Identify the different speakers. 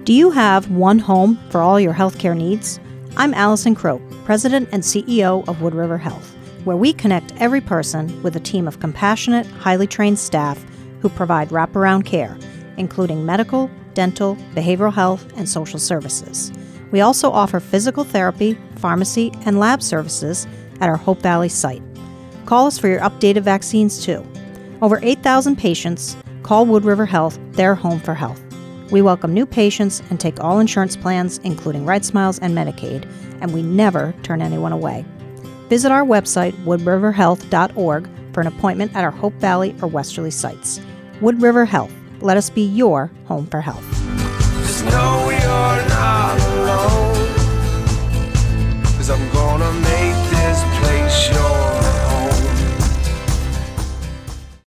Speaker 1: Do you have one home for all your healthcare needs? I'm Allison Croak, President and CEO of Wood River Health, where we connect every person with a team of compassionate, highly trained staff who provide wraparound care, including medical, dental, behavioral health, and social services. We also offer physical therapy, pharmacy, and lab services at our Hope Valley site. Call us for your updated vaccines, too. Over 8,000 patients call Wood River Health their home for health. We welcome new patients and take all insurance plans, including Right Smiles and Medicaid, and we never turn anyone away. Visit our website, woodriverhealth.org, for an appointment at our Hope Valley or Westerly sites. Wood River Health. Let us be your home for health.
Speaker 2: Just know you're not alone, 'cause I'm gonna make